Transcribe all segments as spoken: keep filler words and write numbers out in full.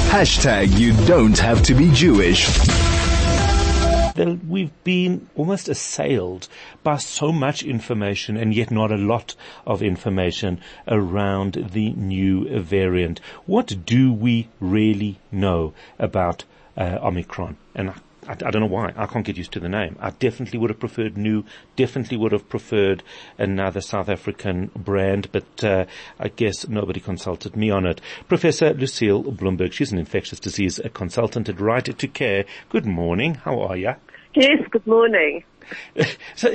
Hashtag you don't have to be Jewish. We've been almost assailed by so much information and yet not a lot of information around the new variant. What do we really know about uh, Omicron? And I, I don't know why. I can't get used to the name. I definitely would have preferred new, definitely would have preferred another South African brand, but uh, I guess nobody consulted me on it. Professor Lucille Bloomberg, she's an infectious disease consultant at Right to Care. Good morning. How are you? Yes, good morning. So,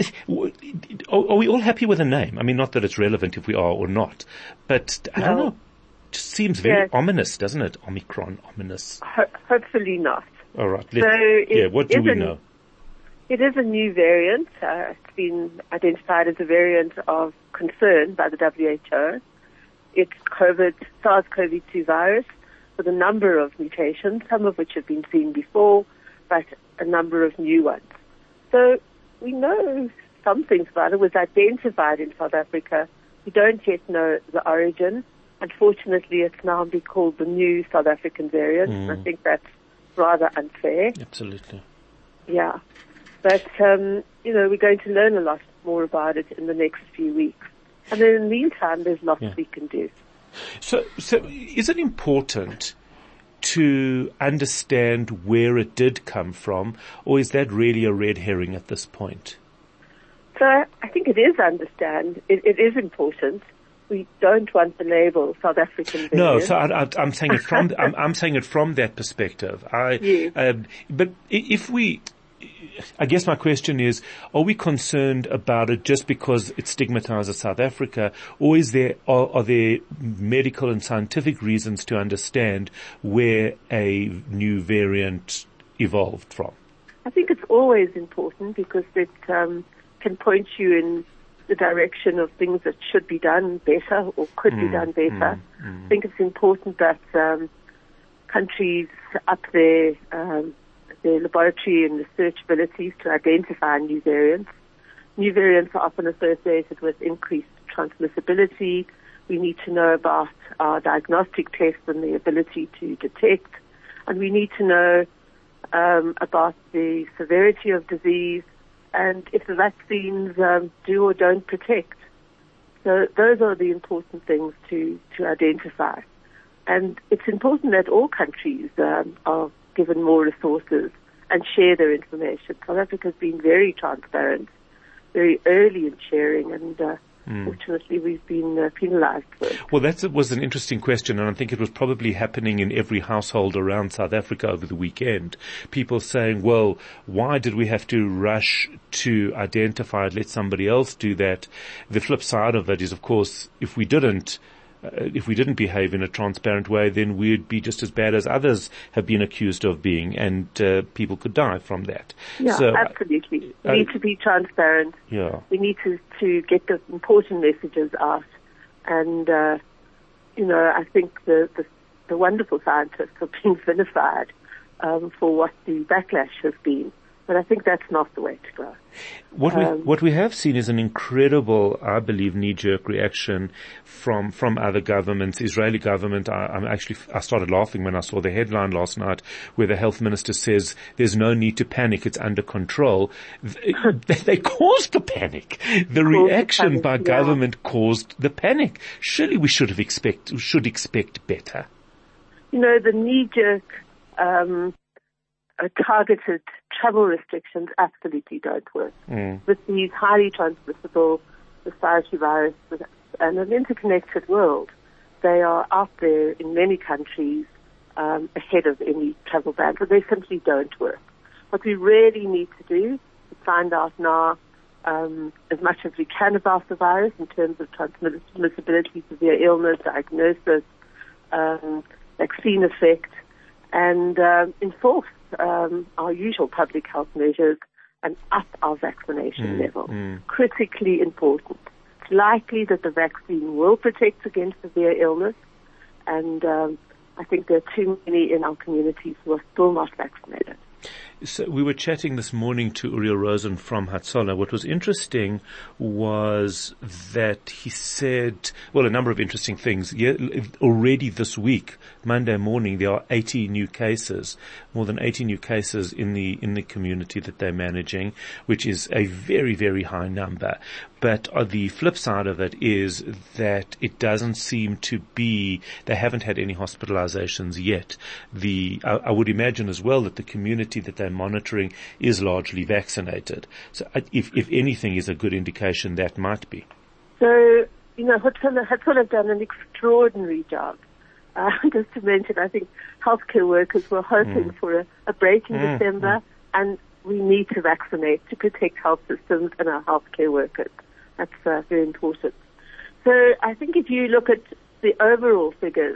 are we all happy with the name? I mean, not that it's relevant if we are or not, but I don't know. It just seems very yes. ominous, doesn't it? Omicron, ominous. Ho- hopefully not. All right. So yeah, what do we a, know? It is a new variant. Uh, it's been identified as a variant of concern by the W H O. It's COVID, SARS-CoV two virus with a number of mutations, some of which have been seen before, but a number of new ones. So we know some things about it. It was identified in South Africa. We don't yet know the origin. Unfortunately, it's now been called the new South African variant. Mm. I think that's rather unfair. Absolutely. Yeah. But, um, you know, we're going to learn a lot more about it in the next few weeks. And then in the meantime, there's lots yeah. we can do. So, so is it important to understand where it did come from, or is that really a red herring at this point? So I think it is understand. It, it is important. We don't want the label South African variant. No, so I, I, I'm saying it from I'm, I'm saying it from that perspective. I, yes. um, but if we, I guess my question is: are we concerned about it just because it stigmatizes South Africa, or is there are, are there medical and scientific reasons to understand where a new variant evolved from? I think it's always important because it um, can point you in the direction of things that should be done better or could mm, be done better. Mm, mm. I think it's important that um, countries up their um, their laboratory and research abilities to identify new variants. New variants are often associated with increased transmissibility. We need to know about our diagnostic tests and the ability to detect. And we need to know um, about the severity of disease and if the vaccines um, do or don't protect. So those are the important things to, to identify. And it's important that all countries um, are given more resources and share their information. South Africa's been very transparent, very early in sharing, and uh, mm. fortunately we've been uh, penalized for it. Well, that was an interesting question, and I think it was probably happening in every household around South Africa over the weekend. People saying, well, why did we have to rush to identify it, let somebody else do that? The flip side of it is, of course, if we didn't, Uh, if we didn't behave in a transparent way, then we'd be just as bad as others have been accused of being, and uh, people could die from that. Yeah, so, absolutely. We uh, need to be transparent. Yeah. We need to, to get the important messages out. And, uh, you know, I think the, the, the wonderful scientists are being vilified um, for what the backlash has been. But I think that's not the way to go. What we Um, what we have seen is an incredible, I believe, knee-jerk reaction from from other governments. Israeli government. I, I'm actually I started laughing when I saw the headline last night, where the health minister says there's no need to panic; it's under control. They, they caused the panic. The reaction the panic, by yeah. government caused the panic. Surely we should have expect should expect better. You know, the knee-jerk um, uh, targeted travel restrictions absolutely don't work. Mm. With these highly transmissible respiratory viruses and an interconnected world, they are out there in many countries um, ahead of any travel ban, but they simply don't work. What we really need to do is find out now um, as much as we can about the virus in terms of transmissibility, severe illness, diagnosis, um, vaccine effect, and um, enforce um, our usual public health measures and up our vaccination mm, level. Mm. Critically important. It's likely that the vaccine will protect against severe illness, and um, I think there are too many in our communities who are still not vaccinated. So we were chatting this morning to Uriel Rosen from Hatzola. What was interesting was that he said, well, a number of interesting things. Yeah, already this week, Monday morning, there are eighty new cases, more than eighty new cases in the in the community that they're managing, which is a very, very high number. But uh, the flip side of it is that it doesn't seem to be, they haven't had any hospitalizations yet. The, I, I would imagine as well that the community that they're monitoring is largely vaccinated. So uh, if, if anything is a good indication, that might be. So, you know, Hatzola have done an extraordinary job. Uh, just to mention, I think healthcare workers were hoping mm. for a, a break in mm. December, mm. and we need to vaccinate to protect health systems and our healthcare workers. That's uh, very important. So I think if you look at the overall figures,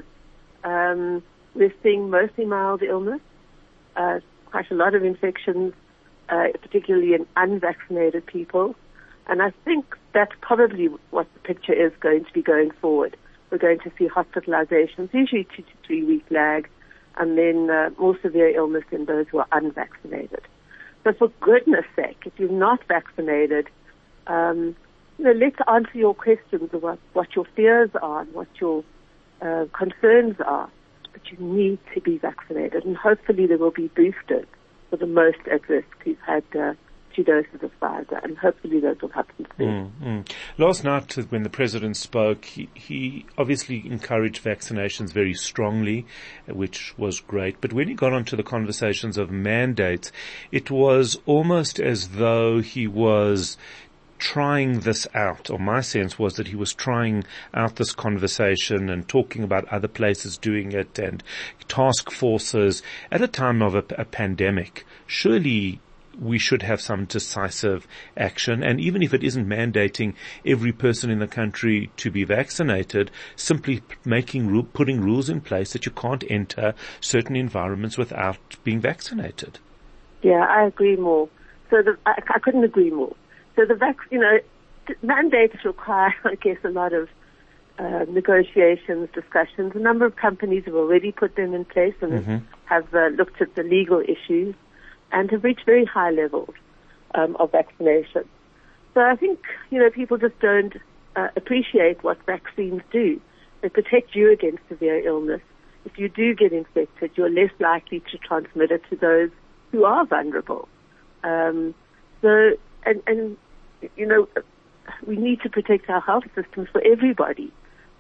um, we're seeing mostly mild illness, uh, quite a lot of infections, uh, particularly in unvaccinated people. And I think that's probably what the picture is going to be going forward. We're going to see hospitalizations, usually two to three week lag, and then uh, more severe illness in those who are unvaccinated. So for goodness sake, if you're not vaccinated, um, you know, let's answer your questions about what your fears are and what your uh, concerns are. But you need to be vaccinated, and hopefully there will be boosters for the most at risk who've had uh, two doses of Pfizer, and hopefully those will happen soon. Mm, mm. Last night, when the President spoke, he, he obviously encouraged vaccinations very strongly, which was great. But when he got onto the conversations of mandates, it was almost as though he was trying this out, or my sense was that he was trying out this conversation and talking about other places doing it and task forces at a time of a, a pandemic. Surely we should have some decisive action, and even if it isn't mandating every person in the country to be vaccinated, simply making putting rules in place that you can't enter certain environments without being vaccinated. Yeah, I agree more. So the, I, I couldn't agree more. So the vac, you know, mandates require, I guess, a lot of uh, negotiations, discussions. A number of companies have already put them in place and mm-hmm. have uh, looked at the legal issues and have reached very high levels um, of vaccination. So I think, you know, people just don't uh, appreciate what vaccines do. They protect you against severe illness. If you do get infected, you're less likely to transmit it to those who are vulnerable. Um, so, and, and, you know, we need to protect our health systems for everybody.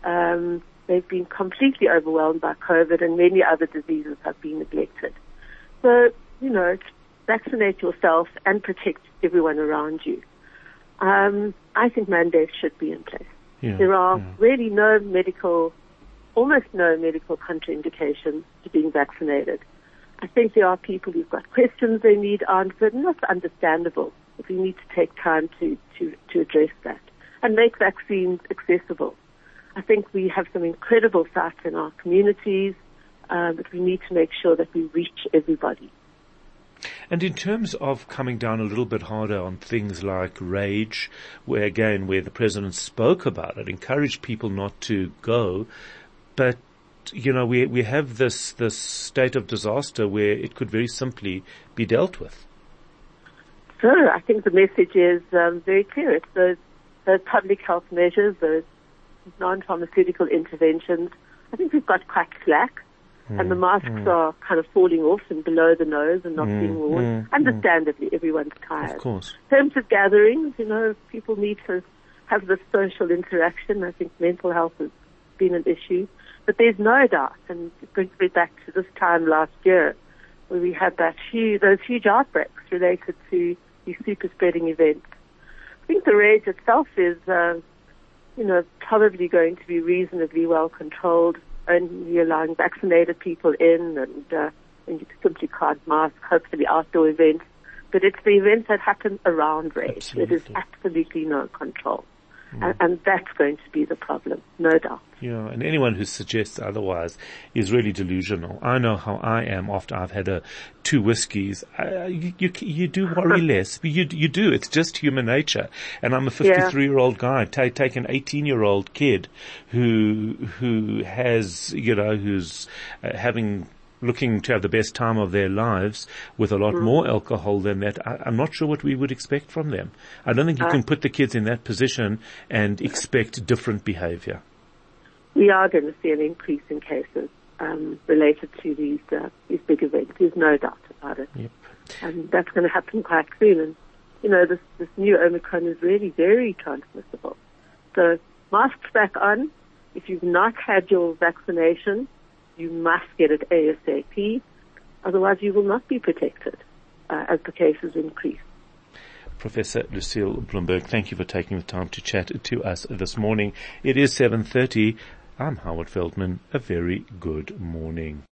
Um, they've been completely overwhelmed by COVID, and many other diseases have been neglected. So, you know, vaccinate yourself and protect everyone around you. Um, I think mandates should be in place. Yeah, there are yeah. really no medical, almost no medical contraindications to being vaccinated. I think there are people who've got questions they need answered, and that's understandable. But we need to take time to, to, to address that and make vaccines accessible. I think we have some incredible sites in our communities, uh, but we need to make sure that we reach everybody. And in terms of coming down a little bit harder on things like rage, where again, where the President spoke about it, encouraged people not to go, but you know, we we have this this state of disaster where it could very simply be dealt with. So I think the message is um, very clear. It's those, those public health measures, those non-pharmaceutical interventions. I think we've got quite slack, mm, and the masks mm. are kind of falling off and below the nose and not mm, being worn. Mm, Understandably, mm. everyone's tired. Of course. In terms of gatherings, you know, people need to have this social interaction. I think mental health has been an issue. But there's no doubt, and it brings me back to this time last year, where we had that huge, those huge outbreaks related to these super spreading events. I think the rage itself is, uh, you know, probably going to be reasonably well controlled, only allowing vaccinated people in, and, uh, and you simply can't mask, hopefully outdoor events. But it's the events that happen around rage. There is absolutely no control. Mm. And, and that's going to be the problem, no doubt. Yeah, and anyone who suggests otherwise is really delusional. I know how I am after I've had a two whiskeys. Uh, you, you you do worry less, but you you do. It's just human nature. And I'm a fifty-three-year-old guy. Take take an eighteen-year-old kid who who has you know who's uh, having looking to have the best time of their lives with a lot mm. more alcohol than that, I, I'm not sure what we would expect from them. I don't think you uh, can put the kids in that position and expect different behavior. We are going to see an increase in cases um, related to these uh, these big events. There's no doubt about it. Yep. And that's going to happen quite soon. And, you know, this, this new Omicron is really very transmissible. So masks back on. If you've not had your vaccination, you must get it ASAP. Otherwise, you will not be protected uh, as the cases increase. Professor Lucille Blumberg, thank you for taking the time to chat to us this morning. It is seven thirty. I'm Howard Feldman. A very good morning.